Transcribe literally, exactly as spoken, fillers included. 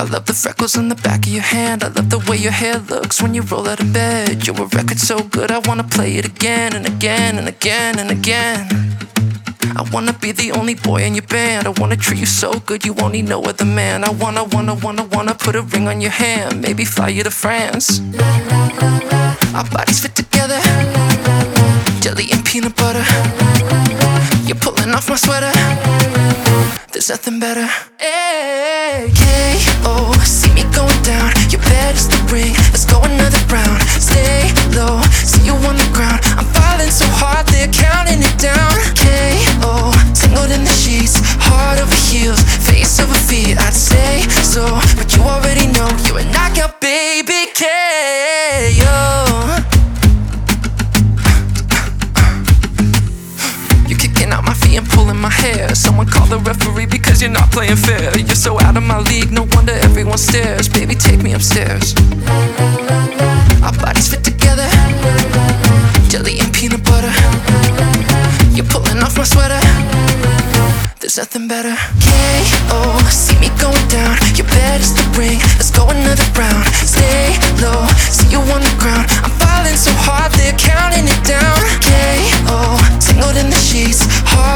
love the freckles on the back of your hand. I love the way your hair looks when you roll out of bed. You're a record so good, I wanna play it again and again and again and again. I wanna be the only boy in your band. I wanna treat you so good you won't need no other man. I wanna, wanna, wanna, wanna put a ring on your hand. Maybe fly you to France. Our bodies fit together, jelly and peanut butter. You're pulling off my sweater, there's nothing better. Hey, K O, see me going down. Your bed is the ring, let's go another round. Stay low, see you on the ground. I'm falling so hard, they're counting it down. K O, tangled in the sheets, heart over heels, face over feet. I'd say so, but you already know you're a knockout, baby. K O, you're kicking out my feet and pulling my hair. Someone call the referee because you're not playing fair. You're so out of my league, no wonder everyone stares. Baby, take me upstairs. Our bodies fit together, jelly and peanut butter. You're pulling off my sweater, there's nothing better. K O, see me going down. Your bed is the ring, let's go another round. Stay low, see you on the ground. I'm falling so hard, they're counting it down. K O, tangled in the sheets, heart